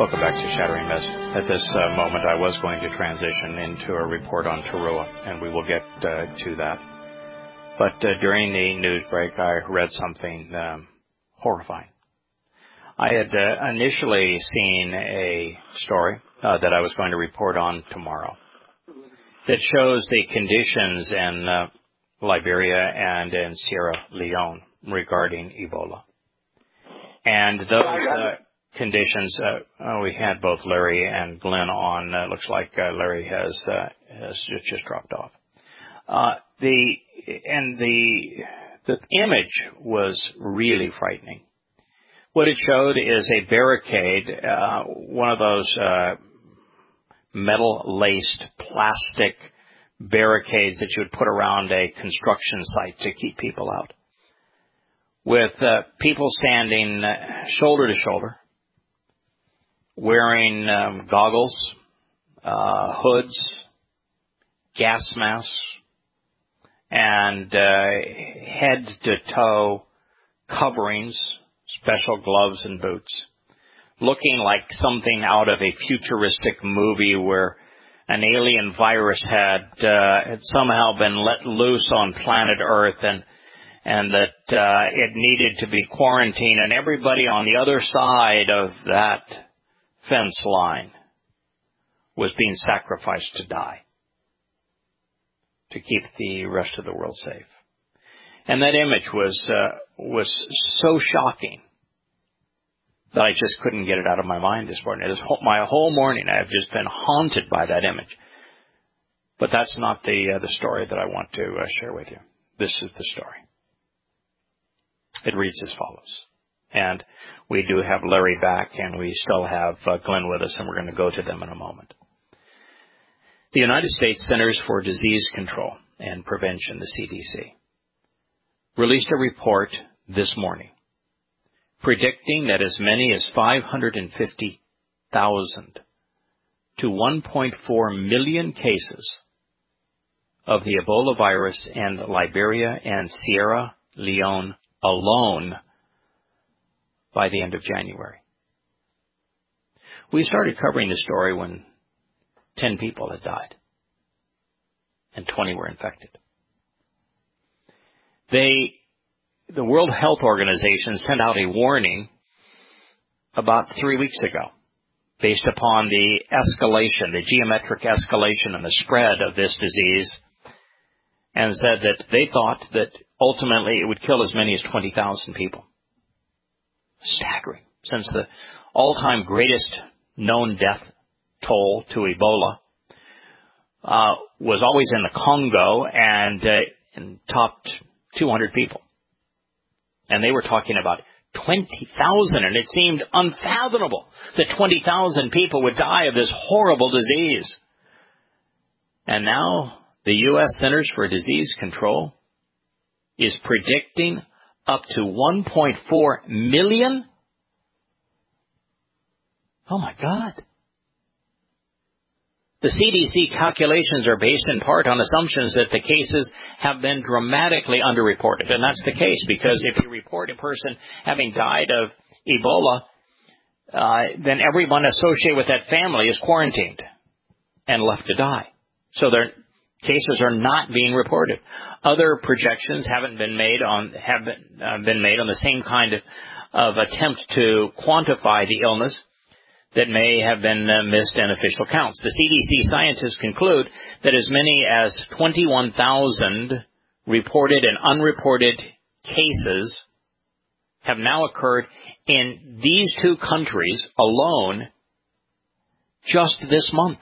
Welcome back to Shattering Myths. At this moment, I was going to transition into a report on Tarua, and we will get to that. But during the news break, I read something horrifying. I had initially seen a story that I was going to report on tomorrow that shows the conditions in Liberia and in Sierra Leone regarding Ebola. And those conditions, we had both Larry and Glenn on. Looks like Larry has just dropped off. The image was really frightening. What it showed is a barricade, one of those metal-laced plastic barricades that you would put around a construction site to keep people out, with people standing shoulder to shoulder, wearing goggles, hoods, gas masks, and head-to-toe coverings, special gloves and boots, looking like something out of a futuristic movie where an alien virus had somehow been let loose on planet Earth and that it needed to be quarantined, and everybody on the other side of that fence line was being sacrificed to die to keep the rest of the world safe. And that image was so shocking that I just couldn't get it out of my mind this morning. My whole morning I have just been haunted by that image. But that's not the story that I want to share with you. This is the story. It reads as follows. And we do have Larry back, and we still have Glenn with us, and we're going to go to them in a moment. The United States Centers for Disease Control and Prevention, the CDC, released a report this morning predicting that as many as 550,000 to 1.4 million cases of the Ebola virus in Liberia and Sierra Leone alone by the end of January. We started covering the story when 10 people had died and 20 were infected. The World Health Organization sent out a warning about 3 weeks ago based upon the escalation, the geometric escalation and the spread of this disease, and said that they thought that ultimately it would kill as many as 20,000 people. Staggering, since the all-time greatest known death toll to Ebola was always in the Congo and topped 200 people. And they were talking about 20,000, and it seemed unfathomable that 20,000 people would die of this horrible disease. And now the U.S. Centers for Disease Control is predicting up to 1.4 million? Oh, my God. The CDC calculations are based in part on assumptions that the cases have been dramatically underreported. And that's the case because if you report a person having died of Ebola, then everyone associated with that family is quarantined and left to die. So their cases are not being reported. Other projections have been made on the same kind of attempt to quantify the illness that may have been missed in official counts. The CDC scientists conclude that as many as 21,000 reported and unreported cases have now occurred in these two countries alone just this month.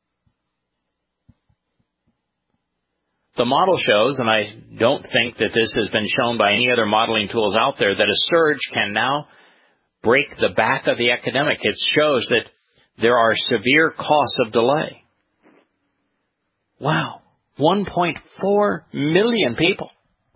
The model shows, and I don't think that this has been shown by any other modeling tools out there, that a surge can now break the back of the epidemic. It shows that there are severe costs of delay. Wow. 1.4 million people.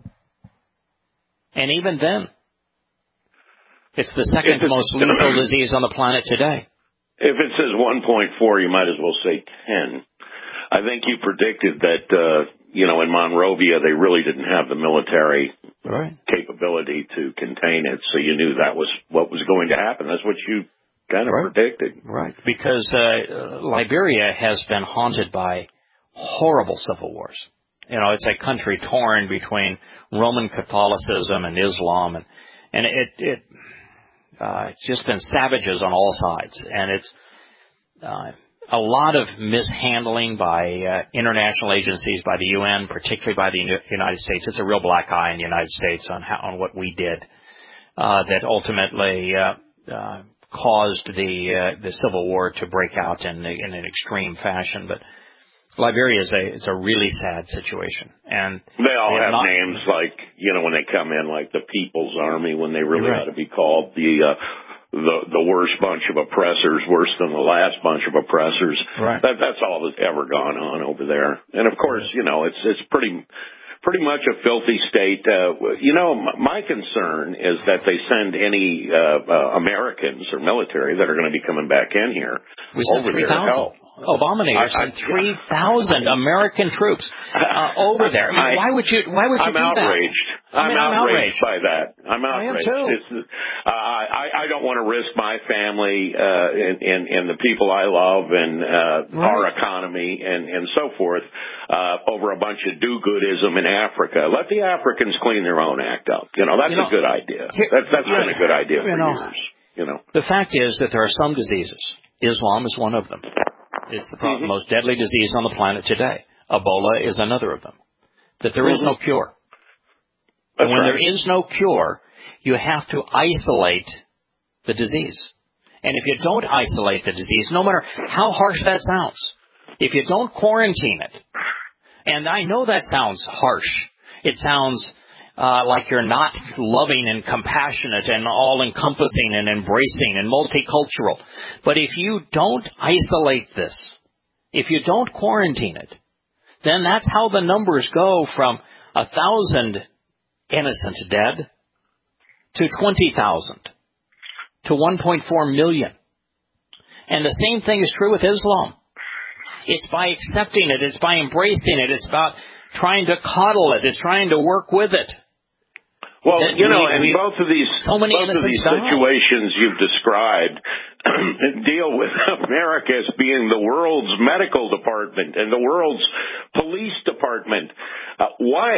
And even then, it's the second most lethal disease on the planet today. If it says 1.4, you might as well say 10. I think you predicted that, in Monrovia, they really didn't have the military capability to contain it, so you knew that was what was going to happen. That's what you kind of predicted. Right, because Liberia has been haunted by horrible civil wars. You know, it's a country torn between Roman Catholicism and Islam, and it's just been savages on all sides, and it's a lot of mishandling by international agencies, by the UN, particularly by the United States. It's a real black eye in the United States on what we did that ultimately caused the civil war to break out in an extreme fashion. But Liberia it's a really sad situation, and they all have names like, you know, when they come in, like the People's Army, when they really ought to be called the worst bunch of oppressors, worse than the last bunch of oppressors. Right. That's all that's ever gone on over there. And of course, you know, it's pretty much a filthy state. You know, my concern is that they send any Americans or military that are going to be coming back in here over there to help. Obama sent 3,000 American troops over there. I mean, why would you do I'm outraged. that? I'm outraged by that. I'm outraged. I am too. I don't want to risk my family and the people I love and our economy and so forth over a bunch of do-goodism in Africa. Let the Africans clean their own act up. You know, that's a good idea. That's been a good idea for years. You know, the fact is that there are some diseases. Islam is one of them. It's the most deadly disease on the planet today. Ebola is another of them. That there is no cure. And when there is no cure, you have to isolate the disease. And if you don't isolate the disease, no matter how harsh that sounds, if you don't quarantine it, and I know that sounds harsh, it sounds like you're not loving and compassionate and all-encompassing and embracing and multicultural. But if you don't isolate this, if you don't quarantine it, then that's how the numbers go from 1,000 innocents dead to 20,000 to 1.4 million. And the same thing is true with Islam. It's by accepting it. It's by embracing it. It's about trying to coddle it. It's trying to work with it. Well, you know, and both of these situations you've described deal with America as being the world's medical department and the world's police department. Why?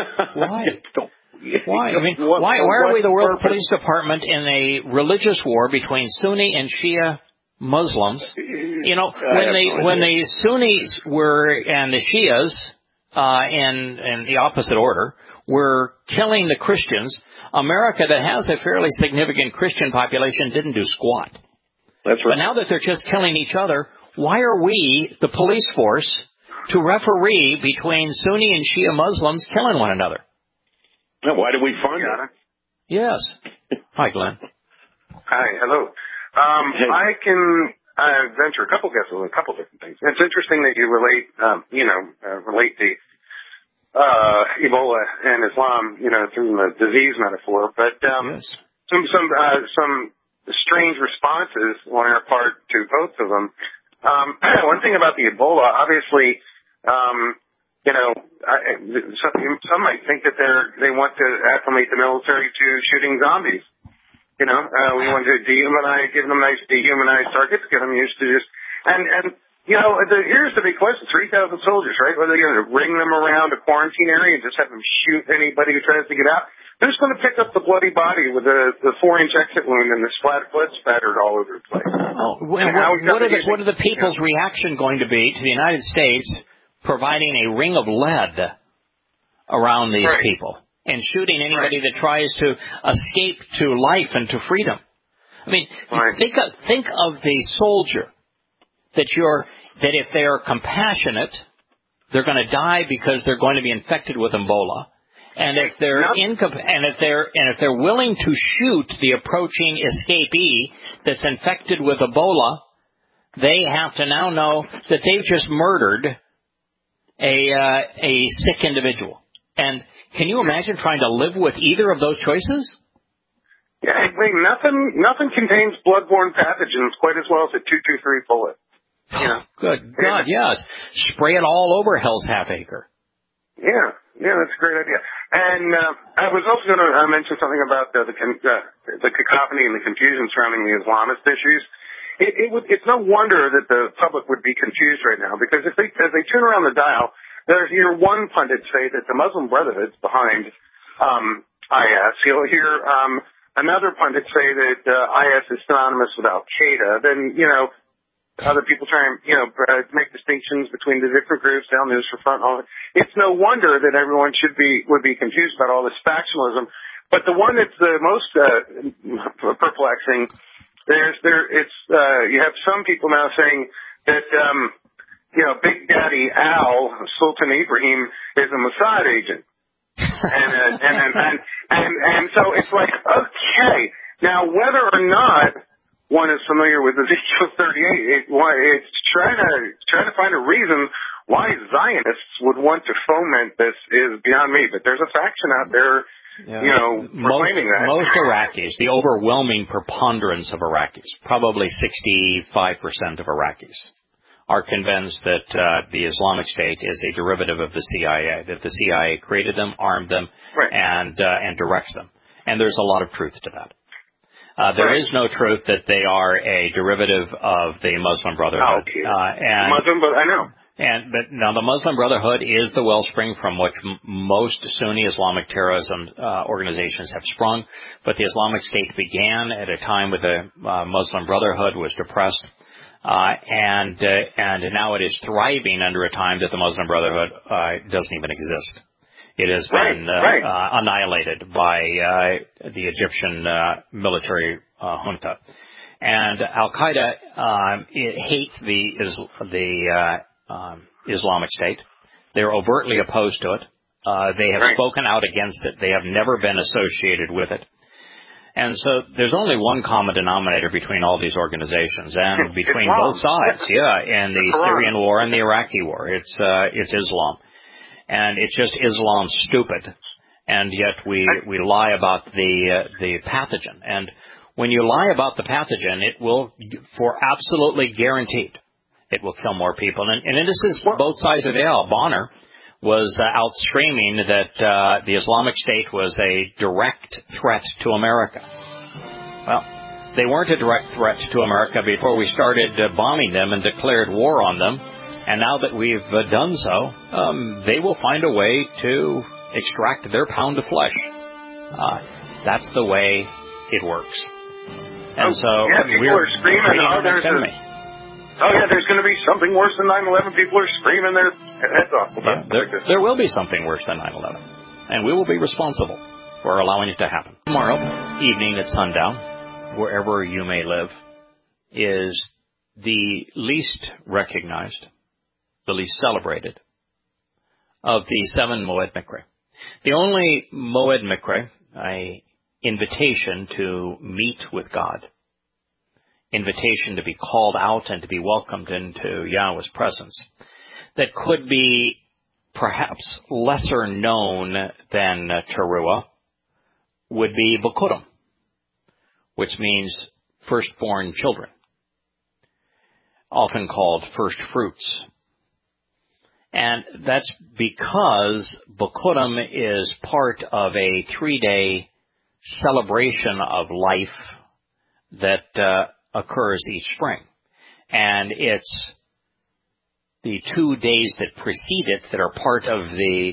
Why? I mean, why are we the world's police department in a religious war between Sunni and Shia Muslims? You know, when the Sunnis were and the Shias in the opposite order were killing the Christians, America, that has a fairly significant Christian population, didn't do squat. That's right. But now that they're just killing each other, why are we, the police force, to referee between Sunni and Shia Muslims killing one another? Now, why do we fund it? Yes. Hi, Glenn. Hi, hello. I can venture a couple guesses on a couple different things. It's interesting that you relate the Ebola and Islam, you know, through the disease metaphor, but some strange responses on our part to both of them. One thing about the Ebola, obviously, you know, some might think that they want to acclimate the military to shooting zombies. You know, we want to give them nice dehumanized targets, get them used to just, and you know, here's the big question: 3,000 soldiers, right? Are they going to ring them around a quarantine area and just have them shoot anybody who tries to get out? They're just going to pick up the bloody body with the 4-inch exit wound and the blood spattered all over the place. Oh, what are the people's reaction going to be to the United States providing a ring of lead around these people and shooting anybody that tries to escape to life and to freedom? I mean, think of the soldier that if they are compassionate, they're going to die because they're going to be infected with Ebola. And if they're willing to shoot the approaching escapee that's infected with Ebola, they have to now know that they've just murdered a sick individual. And can you imagine trying to live with either of those choices? Yeah, wait, nothing contains bloodborne pathogens quite as well as a 223 bullet. You know? Good God, yes. Spray it all over Hell's Half Acre. Yeah, that's a great idea. And I was also going to mention something about the cacophony and the confusion surrounding the Islamist issues. It's no wonder that the public would be confused right now, because as they turn around the dial, there's hear one pundit say that the Muslim Brotherhood's behind IS. You'll hear another pundit say that IS is synonymous with Al Qaeda. Then other people try and make distinctions between the different groups, Al Nusra Front. All that. It's no wonder that everyone would be confused about all this factionalism. But the one that's the most perplexing, you have some people now saying that Big Daddy Al, Sultan Ibrahim, is a Mossad agent, and so it's like, okay, now whether or not one is familiar with Ezekiel 38, it's trying to find a reason why Zionists would want to foment this is beyond me. But there's a faction out there, proclaiming that. Most Iraqis, the overwhelming preponderance of Iraqis, probably 65% of Iraqis, are convinced that the Islamic State is a derivative of the CIA, that the CIA created them, armed them, right, and directs them. And there's a lot of truth to that. There is no truth that they are a derivative of the Muslim Brotherhood. Okay. I know. But now the Muslim Brotherhood is the wellspring from which most Sunni Islamic terrorism organizations have sprung. But the Islamic State began at a time when the Muslim Brotherhood was depressed, and now it is thriving under a time that the Muslim Brotherhood doesn't even exist. It has been annihilated by the Egyptian military junta. And Al-Qaeda hates the Islamic State. They're overtly opposed to it. They have spoken out against it. They have never been associated with it. And so there's only one common denominator between all these organizations and between both sides. In the Syrian war and the Iraqi war. It's Islam. And it's just Islam stupid, and yet we lie about the pathogen. And when you lie about the pathogen, it will, for absolutely guaranteed, it will kill more people. And this is both sides of the aisle. Bonner was out screaming that the Islamic State was a direct threat to America. Well, they weren't a direct threat to America before we started bombing them and declared war on them. And now that we've done so, they will find a way to extract their pound of flesh. That's the way it works. And so people are screaming, there's going to be something worse than 9/11. People are screaming their heads off about this. There will be something worse than 9/11. And we will be responsible for allowing it to happen. Tomorrow evening at sundown, wherever you may live, is the least recognized, the least celebrated of the 7 Moed Mikre. The only Moed Mikre, an invitation to meet with God, invitation to be called out and to be welcomed into Yahweh's presence, that could be perhaps lesser known than Teruah, would be Bikurim, which means firstborn children, often called first fruits. And that's because Bikurim is part of a 3-day celebration of life that occurs each spring. And it's the 2 days that precede it that are part of the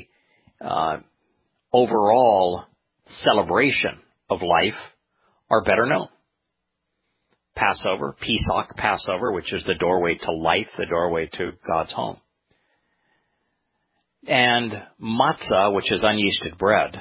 overall celebration of life are better known. Passover, Pesach, Passover, which is the doorway to life, the doorway to God's home. And matzah, which is unyeasted bread,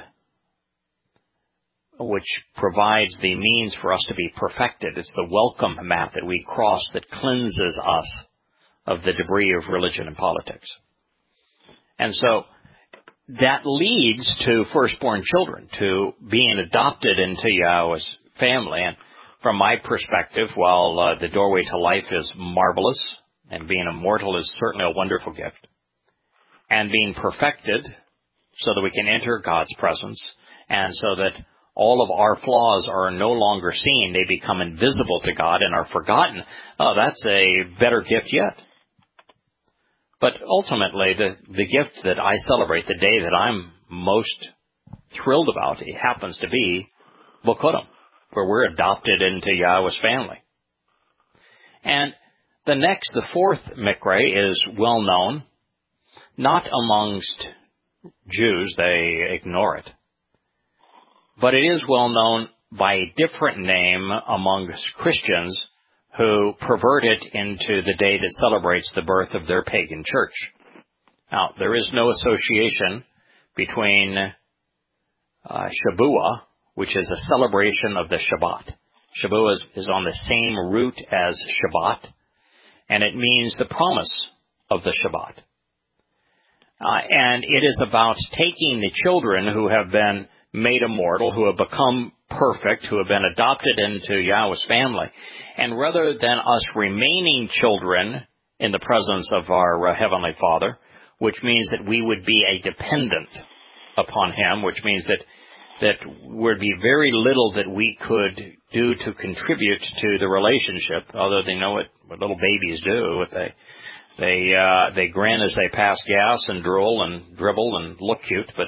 which provides the means for us to be perfected. It's the welcome mat that we cross that cleanses us of the debris of religion and politics. And so that leads to firstborn children, to being adopted into Yahweh's family. And from my perspective, while the doorway to life is marvelous, and being immortal is certainly a wonderful gift, and being perfected so that we can enter God's presence, and so that all of our flaws are no longer seen, they become invisible to God and are forgotten. Oh, that's a better gift yet. But ultimately, the gift that I celebrate, the day that I'm most thrilled about, it happens to be Bokurim, where we're adopted into Yahweh's family. And the fourth Mikra is well known, not amongst Jews, they ignore it, but it is well known by a different name amongst Christians who pervert it into the day that celebrates the birth of their pagan church. Now, there is no association between Shavuot, which is a celebration of the Shabbat. Shavuot is on the same root as Shabbat, and it means the promise of the Shabbat. And it is about taking the children who have been made immortal, who have become perfect, who have been adopted into Yahweh's family, and rather than us remaining children in the presence of our Heavenly Father, which means that we would be a dependent upon Him, which means that would be very little that we could do to contribute to the relationship, although they know what little babies do. They grin as they pass gas and drool and dribble and look cute, but,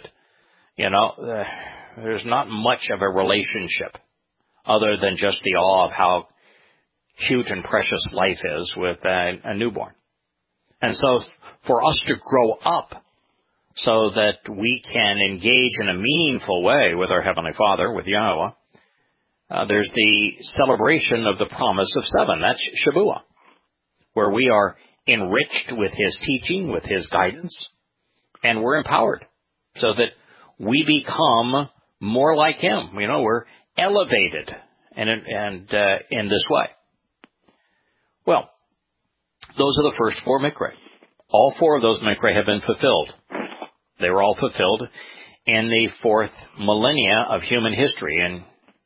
there's not much of a relationship other than just the awe of how cute and precious life is with a newborn. And so for us to grow up so that we can engage in a meaningful way with our Heavenly Father, with Yahweh, there's the celebration of the promise of 7. That's Shavuot, where we are enriched with His teaching, with His guidance, and we're empowered so that we become more like Him. We're elevated and in this way. Well, those are the first 4 Mikra. All 4 of those Mikra have been fulfilled. They were all fulfilled in the 4th millennia of human history, in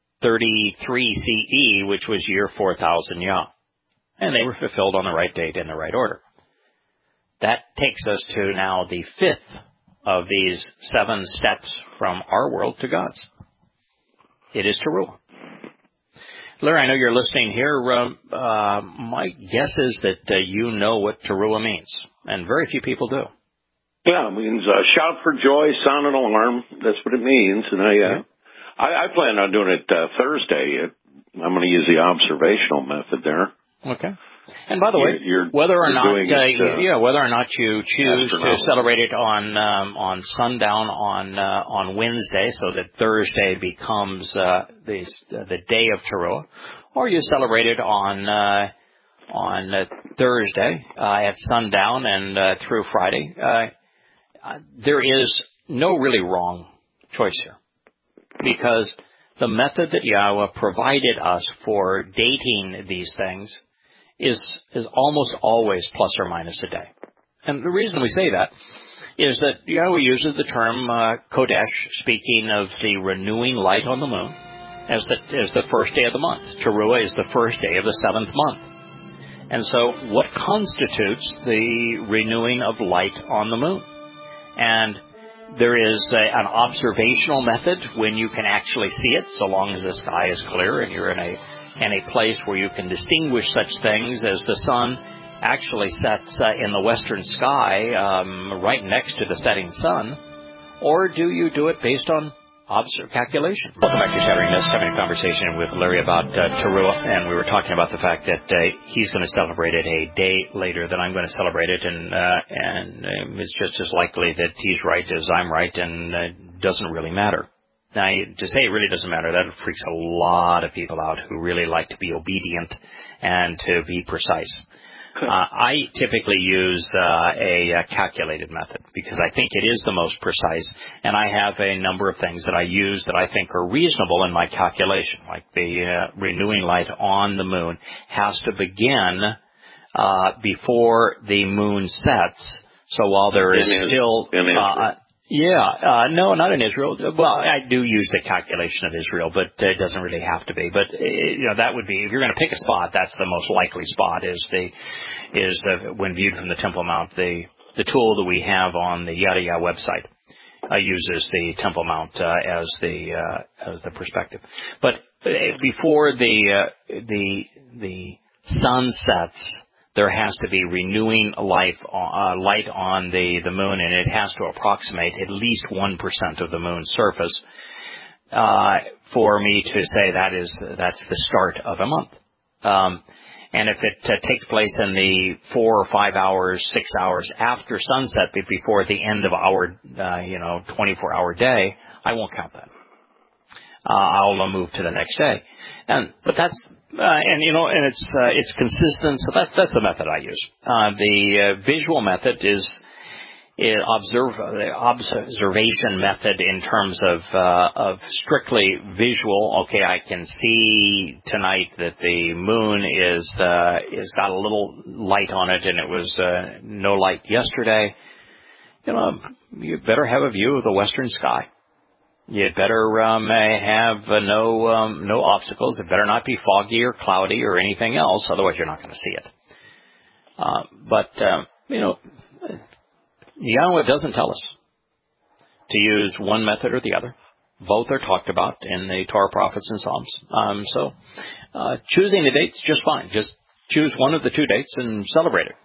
33 CE, which was year 4000 Yah. And they were fulfilled on the right date in the right order. That takes us to now the 5th of these 7 steps from our world to God's. It is Teruah. Larry, I know you're listening here. My guess is that you know what Teruah means, and very few people do. Yeah, it means shout for joy, sound an alarm. That's what it means. And I plan on doing it Thursday. I'm going to use the observational method there. Okay. And by the way, whether or not you choose to celebrate it on sundown on Wednesday, so that Thursday becomes the day of Teruah, or you celebrate it on Thursday at sundown and through Friday, there is no really wrong choice here, because the method that Yahweh provided us for dating these things is almost always plus or minus a day. And the reason we say that is that Yahweh uses the term Kodesh, speaking of the renewing light on the moon, as the first day of the month. Teruah is the first day of the 7th month. And so what constitutes the renewing of light on the moon? And there is an observational method when you can actually see it, so long as the sky is clear and you're in a place where you can distinguish such things as the sun actually sets in the western sky right next to the setting sun, or do you do it based on calculation? Welcome back to Shattering This, having a conversation with Larry about Teruah, and we were talking about the fact that he's going to celebrate it a day later than I'm going to celebrate it, and it's just as likely that he's right as I'm right, and it doesn't really matter. Now, to say it really doesn't matter, that freaks a lot of people out who really like to be obedient and to be precise. I typically use a calculated method because I think it is the most precise, and I have a number of things that I use that I think are reasonable in my calculation, like the renewing light on the moon has to begin before the moon sets. So while there is still no, not in Israel. Well, I do use the calculation of Israel, but it doesn't really have to be. But that would be, if you're going to pick a spot, that's the most likely spot. When viewed from the Temple Mount, the tool that we have on the Yada Yah website uses the Temple Mount as the perspective. But before the sun sets, there has to be renewing light on the moon, and it has to approximate at least 1% of the moon's surface for me to say that's the start of a month. And if it takes place in the 4 or 5 hours, 6 hours after sunset, but before the end of our 24-hour day, I won't count that. I'll move to the next day, but that's it's consistent. So that's the method I use. The visual method is the observation method in terms of strictly visual. Okay, I can see tonight that the moon is got a little light on it, and it was no light yesterday. You better have a view of the western sky. You better have no obstacles. It better not be foggy or cloudy or anything else. Otherwise, you're not going to see it. But Yahweh doesn't tell us to use one method or the other. Both are talked about in the Torah, prophets, and Psalms. So choosing the date's just fine. Just choose one of the two dates and celebrate it.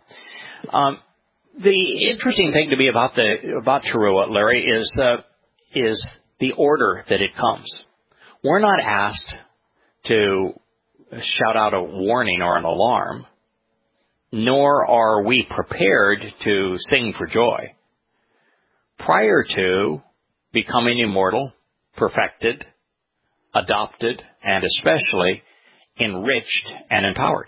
The interesting thing to me about Teruah, Larry, is the order that it comes. We're not asked to shout out a warning or an alarm, nor are we prepared to sing for joy. Prior to becoming immortal, perfected, adopted, and especially enriched and empowered.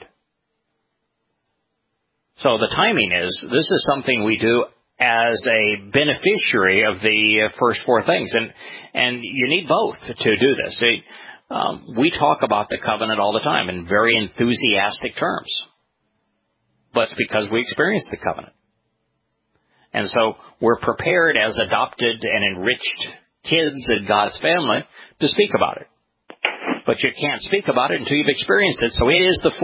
So the timing this is something we do as a beneficiary of the first four things. And you need both to do this. We talk about the covenant all the time in very enthusiastic terms. But it's because we experienced the covenant. And so we're prepared as adopted and enriched kids in God's family to speak about it. But you can't speak about it until you've experienced it. So it is the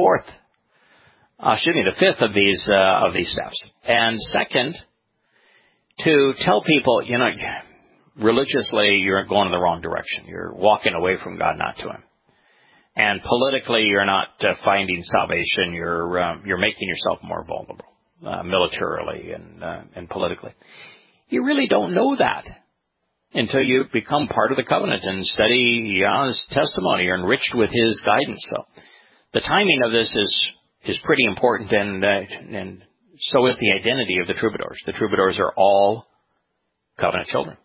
fifth of these steps. And second, to tell people, religiously you're going in the wrong direction. You're walking away from God, not to Him. And politically, you're not finding salvation. You're making yourself more vulnerable, militarily and politically. You really don't know that until you become part of the covenant and study Yah's testimony. You're enriched with His guidance. So the timing of this is pretty important, and so is the identity of the troubadours. The troubadours are all covenant children.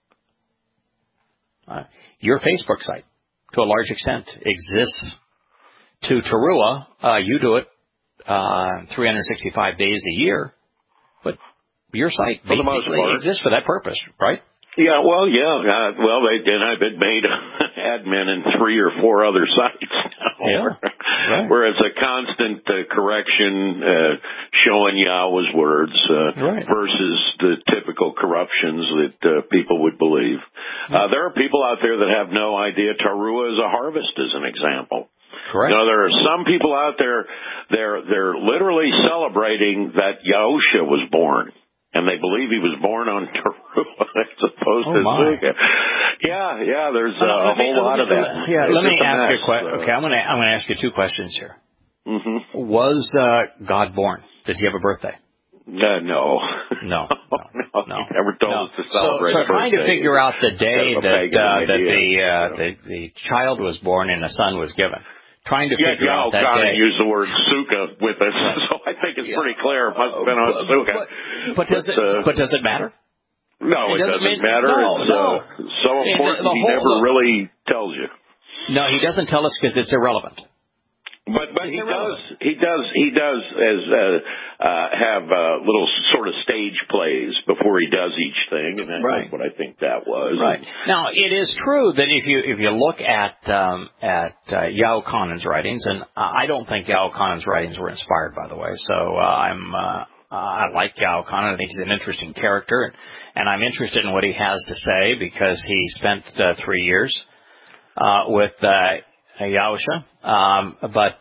Your Facebook site, to a large extent, exists to Teruah. You do it 365 days a year, but your site basically exists for that purpose, right? Yeah, I've been made admin in 3 or 4 other sites now. Yeah, right. Where it's a constant correction, showing Yahweh's words versus the typical corruptions that people would believe. There are people out there that have no idea Teruah is a harvest, as an example. Correct. There are some people out there, they're literally celebrating that Yahusha was born. And they believe he was born on Teruah as opposed to Sukkot. Yeah, there's a whole lot of that. Yeah, let me ask you a question. Okay, I'm going to ask you 2 questions here. Mm-hmm. Was God born? Did he have a birthday? No. No. He never told us to celebrate. So trying to figure out the day that the child was born and a son was given. Trying to figure out that day. Use the word Sukkah with us, so I think it's pretty clear it must have been on Sukkah. But does it matter? No, it doesn't matter. It's so important. He never really tells you. No, he doesn't tell us because it's irrelevant. But he does have little sort of stage plays before he does each thing, and that's what I think that was. Right. Now, it is true that if you look at Yahukanan's writings, and I don't think Yahukanan's writings were inspired, by the way. So I like Yahukanan. I think he's an interesting character, and I'm interested in what he has to say because he spent 3 years with Yahusha. But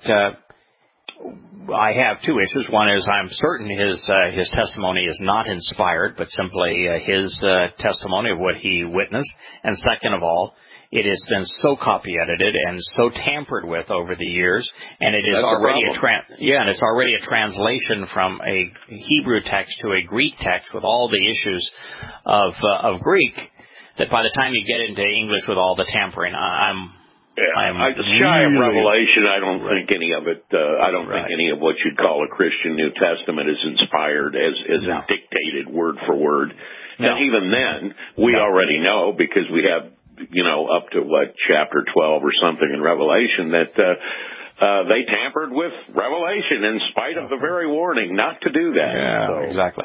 I have 2 issues. One is I'm certain his testimony is not inspired, but simply his testimony of what he witnessed. And second of all, it has been so copy edited and so tampered with over the years, and it is already and it's already a translation from a Hebrew text to a Greek text with all the issues of Greek. That by the time you get into English with all the tampering, shy of Revelation. I don't think any of it. I don't think any of what you'd call a Christian New Testament is inspired as dictated word for word. No. And even then, we already know, because we have, up to chapter 12 or something in Revelation, that they tampered with Revelation in spite of the very warning not to do that. Yeah, so, exactly.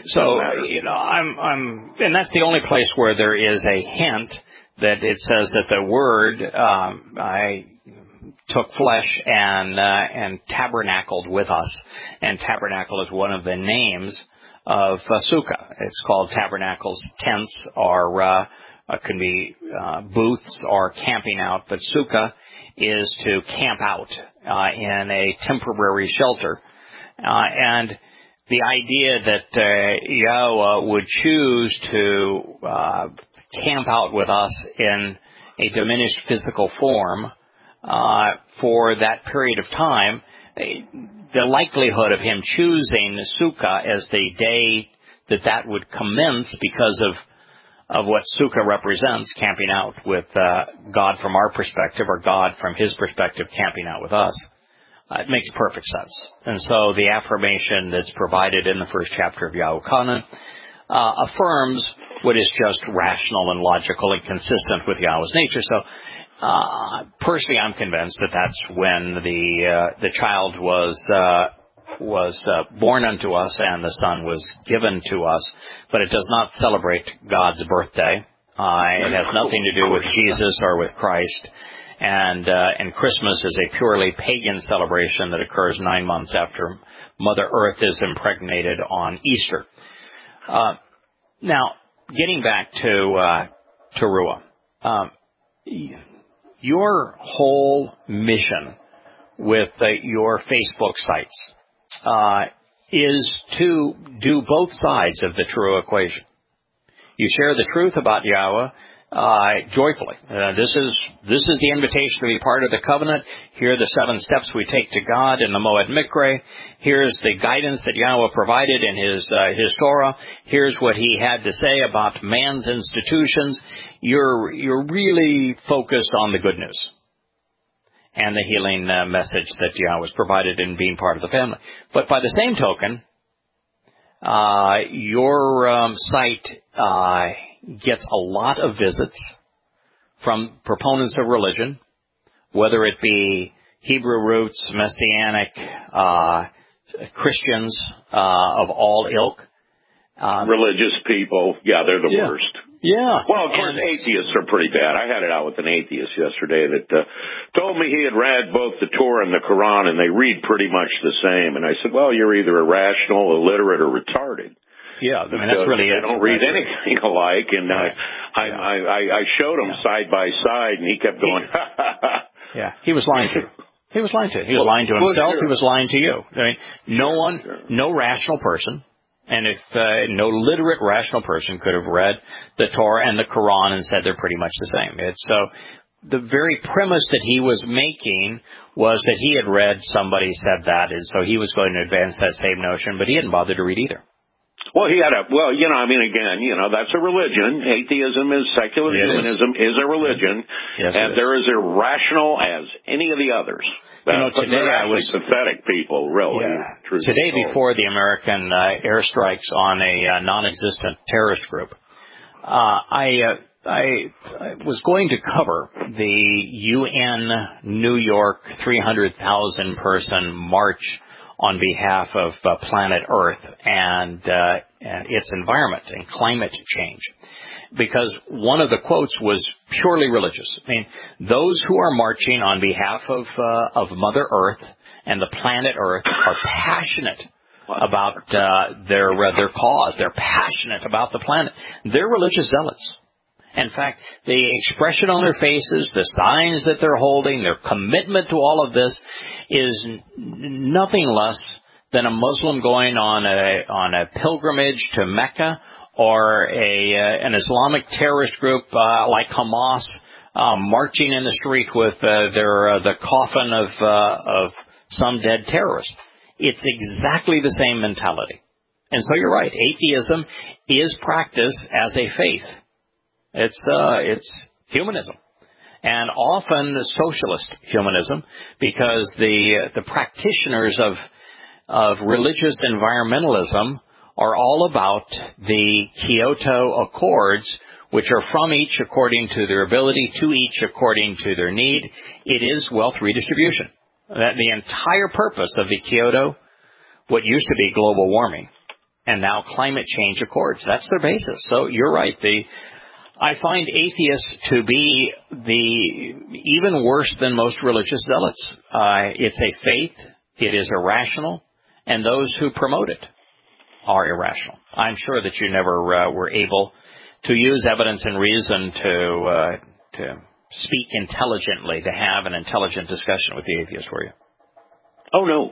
And that's the only place where there is a hint that it says that the Word I took flesh and tabernacled with us, and tabernacle is one of the names of sukkah. It's called tabernacles. Tents are can be booths or camping out, but sukkah is to camp out in a temporary shelter. And the idea that Yahweh would choose to camp out with us in a diminished physical form for that period of time, the likelihood of him choosing Sukkah as the day that would commence because of what Sukkah represents, camping out with God from our perspective, or God from his perspective camping out with us, it makes perfect sense. And so the affirmation that's provided in the first chapter of Yahuchanan affirms what is just rational and logical and consistent with Yahweh's nature. So personally, I'm convinced that that's when the child was born unto us and the son was given to us, but it does not celebrate God's birthday. It has nothing to do with Jesus or with Christ. And Christmas is a purely pagan celebration that occurs 9 months after Mother Earth is impregnated on Easter. Now, getting back to Ruah, your whole mission with your Facebook sites is to do both sides of the true equation. You share the truth about Yahweh joyfully. This is the invitation to be part of the covenant. Here are the 7 steps we take to God in the Moed Mikre. Here's the guidance that Yahweh provided in his Torah. Here's what he had to say about man's institutions. You're really focused on the good news and the healing message that Yahweh provided in being part of the family. But by the same token, your site gets a lot of visits from proponents of religion, whether it be Hebrew roots, Messianic, Christians of all ilk. Religious people, they're the worst. Yeah. Well, of course, atheists are pretty bad. I had it out with an atheist yesterday that told me he had read both the Torah and the Quran, and they read pretty much the same. And I said, well, you're either irrational, illiterate, or retarded. Yeah, I mean, that's really it. They don't read anything alike. And I showed him side by side, and he kept going, Yeah, he was lying to you. He was lying to you. He was lying to himself. He was lying to you. I mean, no rational person, and if no literate rational person could have read the Torah and the Quran and said they're pretty much the same. So the very premise that he was making was that he had read somebody said that, and so he was going to advance that same notion, but he hadn't bothered to read either. Well, that's a religion. Atheism is secular humanism is a religion, and they're as irrational as any of the others. Today I was pathetic people, really. Yeah. Today, before the American airstrikes on a non-existent terrorist group, I was going to cover the UN New York 300,000 person march on behalf of planet Earth and its environment and climate change. Because one of the quotes was purely religious. I mean, those who are marching on behalf of Mother Earth and the planet Earth are passionate about their cause. They're passionate about the planet. They're religious zealots. In fact, the expression on their faces, the signs that they're holding, their commitment to all of this is nothing less than a Muslim going on a pilgrimage to Mecca, or an Islamic terrorist group like Hamas marching in the street with the coffin of some dead terrorist. It's exactly the same mentality. And so you're right. Atheism is practiced as a faith. It's humanism. And often socialist humanism, because the practitioners of religious environmentalism are all about the Kyoto Accords, which are from each according to their ability, to each according to their need. It is wealth redistribution. That the entire purpose of the Kyoto, what used to be global warming, and now climate change accords, that's their basis. So you're right. I find atheists to be even worse than most religious zealots. It's a faith. It is irrational, and those who promote it are irrational. I'm sure that you never were able to use evidence and reason to speak intelligently, to have an intelligent discussion with the atheist, were you? Oh, no.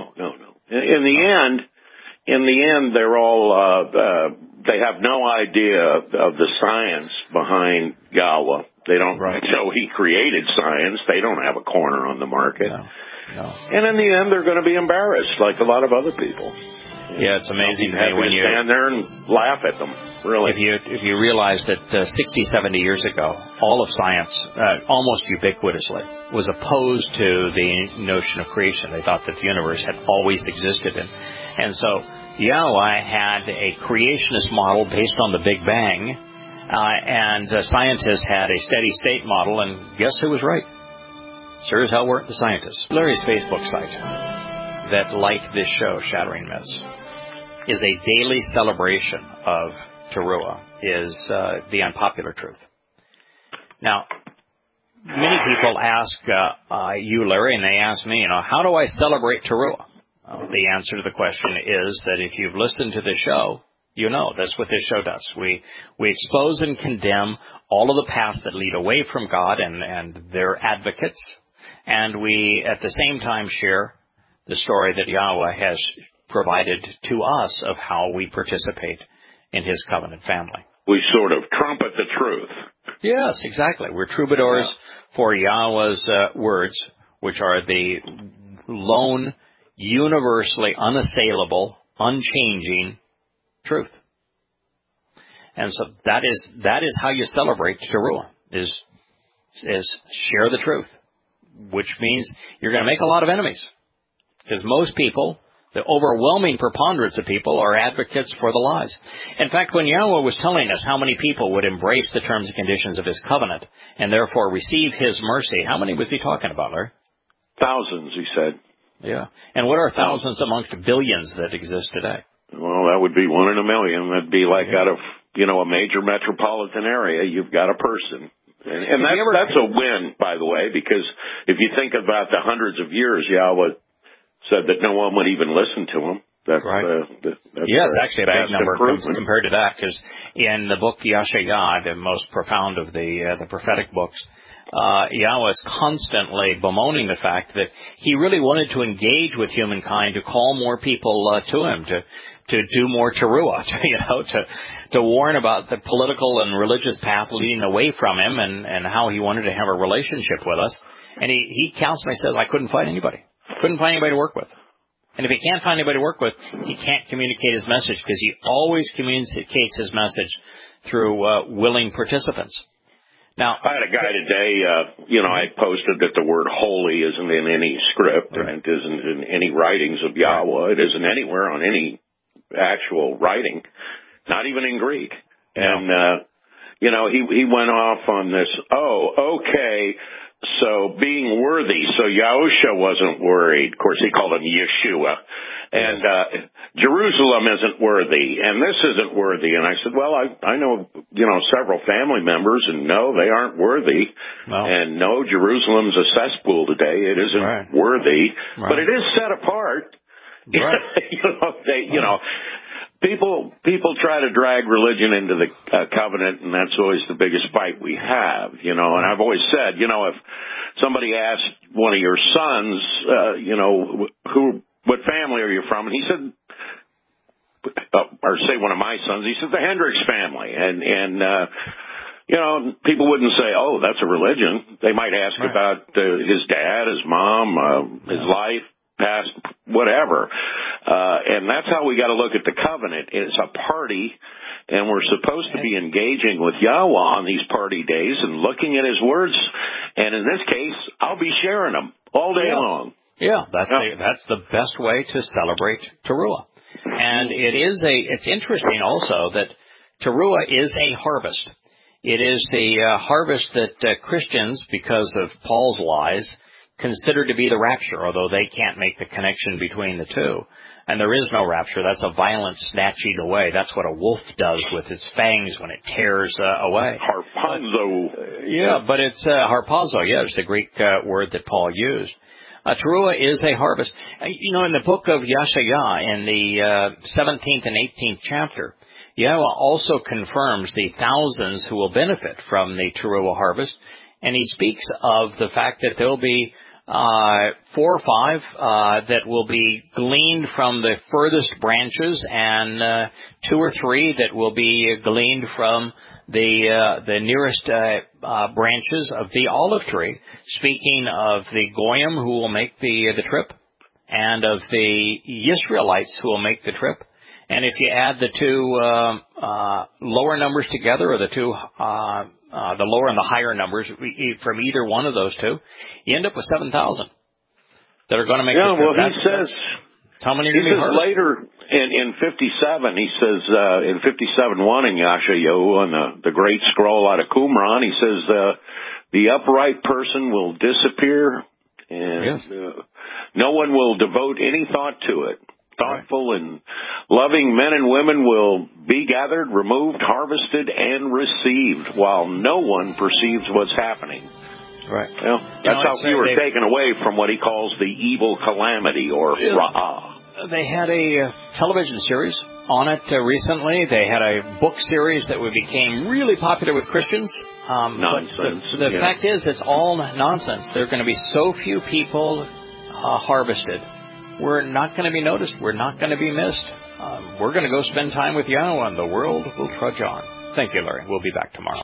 In the end, they're all, they have no idea of the science behind Yahweh. They don't know he created science. They don't have a corner on the market. No. And in the end, they're going to be embarrassed, like a lot of other people. Yeah, it's amazing to me when you stand there and laugh at them. Really, if you realize that 60, 70 years ago, all of science, almost ubiquitously, was opposed to the notion of creation. They thought that the universe had always existed, and so Yahweh had a creationist model based on the Big Bang, and scientists had a steady state model. And guess who was right? Sure as hell weren't the scientists. Larry's Facebook site, that, like this show, Shattering Myths, is a daily celebration of Teruah, is the unpopular truth. Now, many people ask you, Larry, and they ask me, how do I celebrate Teruah? The answer to the question is that if you've listened to the show, that's what this show does. We expose and condemn all of the paths that lead away from God and their advocates, and we, at the same time, share the story that Yahweh has provided to us of how we participate in His covenant family. We sort of trumpet the truth. Yes, exactly. We're troubadours for Yahweh's words, which are the lone, universally unassailable, unchanging truth. And so that is how you celebrate Teruah, is share the truth, which means you're going to make a lot of enemies. Because most people, the overwhelming preponderance of people, are advocates for the lies. In fact, when Yahweh was telling us how many people would embrace the terms and conditions of His covenant and therefore receive His mercy, how many was He talking about, Larry? Thousands, he said. Yeah. And what are thousands amongst billions that exist today? Well, that would be 1 in a million. That'd be like out of, a major metropolitan area, you've got a person. And that's a win, by the way, because if you think about the hundreds of years Yahweh said that no one would even listen to him. That's actually a big number compared to that, because in the book Yashayah, the most profound of the prophetic books, Yahweh is constantly bemoaning the fact that He really wanted to engage with humankind, to call more people to Him, to do more Teruah, to warn about the political and religious path leading away from Him, and how He wanted to have a relationship with us. And he constantly says, I couldn't find anybody. Couldn't find anybody to work with. And if he can't find anybody to work with, he can't communicate his message, because he always communicates his message through willing participants. Now, I had a guy today, I posted that the word holy isn't in any script, and it isn't in any writings of Yahweh. It isn't anywhere on any actual writing, not even in Greek. And, he went off on this, okay, so being worthy, so Yahusha wasn't worried. Of course, he called him Yeshua. And Jerusalem isn't worthy, and this isn't worthy. And I said, well, I know, several family members, and no, they aren't worthy. No. And no, Jerusalem's a cesspool today. It isn't worthy, but it is set apart. Right. People try to drag religion into the covenant, and that's always the biggest fight we have, And I've always said, if somebody asked one of your sons, what family are you from? And he said, or say one of my sons, he said the Hendricks family. And people wouldn't say, "Oh, that's a religion." They might ask about his dad, his mom, his life, past, whatever. And that's how we got to look at the covenant. It's a party, and we're supposed to be engaging with Yahweh on these party days and looking at his words. And in this case, I'll be sharing them all day long. Yeah, that's the best way to celebrate Teruah. And it's interesting also that Teruah is a harvest. It is the harvest that Christians, because of Paul's lies, consider to be the rapture, although they can't make the connection between the two. And there is no rapture. That's a violent snatching away. That's what a wolf does with its fangs when it tears away. Harpazo. But it's harpazo. Yeah, it's the Greek word that Paul used. Teruah is a harvest. In the book of Yeshayah, in the 17th and 18th chapter, Yahweh also confirms the thousands who will benefit from the Teruah harvest, and he speaks of the fact that there'll be 4 or 5 that will be gleaned from the furthest branches, and 2 or 3 that will be gleaned from the nearest branches of the olive tree, speaking of the Goyim who will make the trip, and of the Israelites who will make the trip. And if you add the two lower numbers together, or the two the lower and the higher numbers from either one of those two, you end up with 7,000 that are going to make the trip. Well, he says how many are going to be harvested? Later in 57, he says in 57:1 in Yeshayahu on the great scroll out of Qumran, he says the upright person will disappear, and no one will devote any thought to it. Thoughtful and loving men and women will be gathered, removed, harvested, and received, while no one perceives what's happening. Right. Well, that's how we were taken away from what he calls the evil calamity, or Ra'ah. They had a television series on it recently. They had a book series that became really popular with Christians. Nonsense. But the fact is, it's all nonsense. There are going to be so few people harvested. We're not going to be noticed. We're not going to be missed. We're going to go spend time with Yahweh, and the world will trudge on. Thank you, Larry. We'll be back tomorrow.